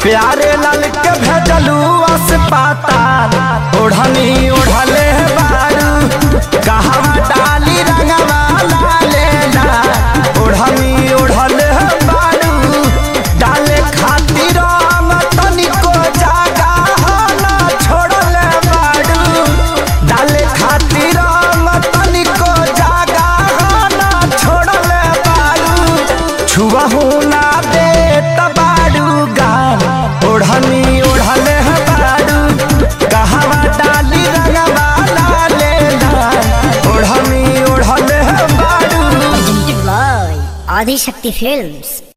प्यारे लाल के भेजलू अस्पताल ओढ़नी ओढ़ले बारू कहवा डाली रंगवा लेना ओढ़नी ओढ़ले बारू डाले खातिर तनिको जागा ना छोड़ले बारू डाले खातिर तनिको जागा ना छोड़ले बारू छुआहू ना दे तबारू गान ओढ़नी ओढ़ले बारू कहवा डाली रंगवा लेना ओढ़नी ओढ़ले बारू आदि शक्ति फिल्म्स।